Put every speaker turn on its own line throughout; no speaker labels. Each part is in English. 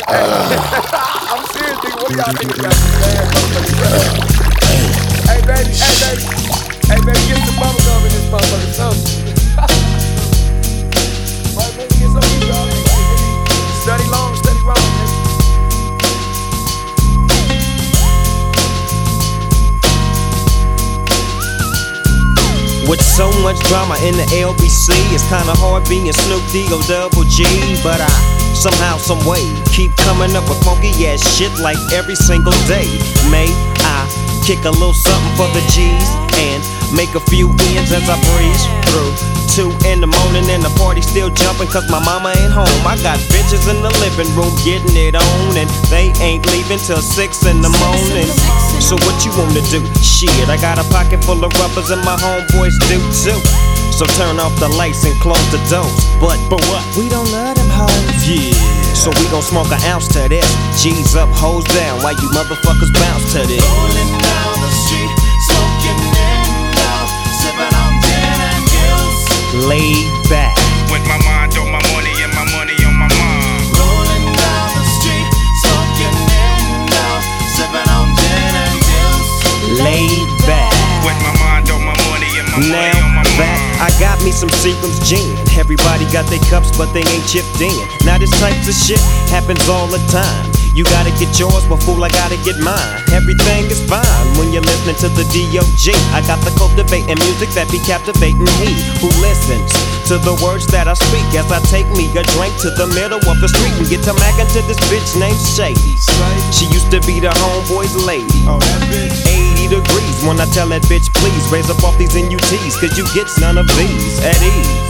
I'm serious, nigga. What do y'all niggas got some bad motherfucking Hey, baby. Hey, baby, get some bubble gum in this motherfucking sauce. Boy, baby, get some of y'all. Study long, study wrong, nigga.
With so much drama in the LBC, it's kinda hard being Snoop D-O double G. But I somehow, someway keep coming up with funky ass shit like every single day. May I kick a little something for the G's and make a few ends as I breeze through 2 in the morning and the party still jumping cause my mama ain't home. I got bitches in the living room getting it on and they ain't leaving till 6 in the morning. So what you wanna do? Shit, I got a pocket full of rubbers and my homeboys do too. So turn off the lights and close the doors. But what? We don't love them hoes. Yeah. So we gon' smoke an ounce to this. G's up, hoes down, while you motherfuckers bounce to this.
Rolling down the street, smoking in out, sipping on gin and gills.
Laid back.
With my mind on my money and my money on my mind.
Rolling down the street, smoking in out, sipping on gin and gills.
Laid back.
With my mind on my money and my
Now
money on my
back,
mind.
I got me some Seagram's gin. Everybody got their cups, but they ain't chipped in. Now this type of shit happens all the time. You gotta get yours, but fool, I gotta get mine. Everything is fine when you're listening to the D.O.G. I got the cultivating music that be captivating he who listens to the words that I speak as I take me a drink to the middle of the street and get to mackin' to this bitch named Shady. She used to be the homeboy's lady. 80 degrees when I tell that bitch, please raise up off these NUTs, cause you get none of these at ease.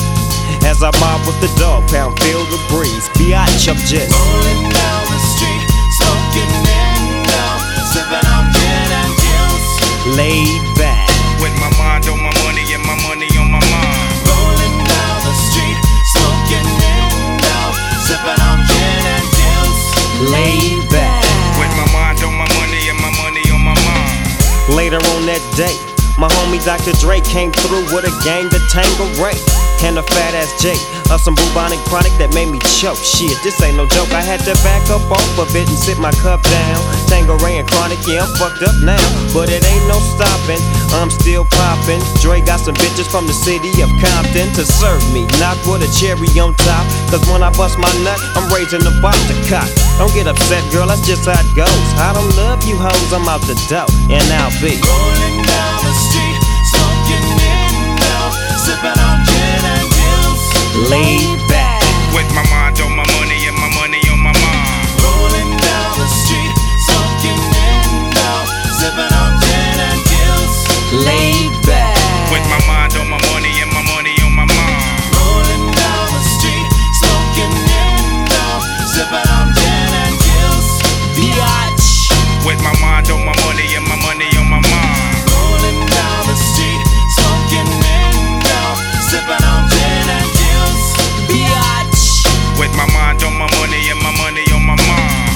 As I mob with the dog pound, feel the breeze. Biatch, I'm just
rolling down the street, smoking in out, sipping on gin and gills.
laid back.
With my mind on my money and my money on my mind.
Rolling down the street, smoking in out, sipping on gin and gills.
Laid back.
With my mind on my money and my money on my mind.
Later on that day, my homie Dr. Dre came through with a gang to Tangeray and a fat ass J of some bubonic chronic that made me choke. Shit, this ain't no joke. I had to back up off of it and sit my cup down. Tangeray and chronic, yeah, I'm fucked up now, but it ain't no stopping. I'm still popping. Dre got some bitches from the city of Compton to serve me, not with a cherry on top. Cause when I bust my nut, I'm raising the bar to cock. Don't get upset, girl, that's just how it goes. I don't love you hoes, I'm out the dough, and I'll be
rolling down the street, smoking in out, sipping on gin and gills.
laid back.
With my mind on my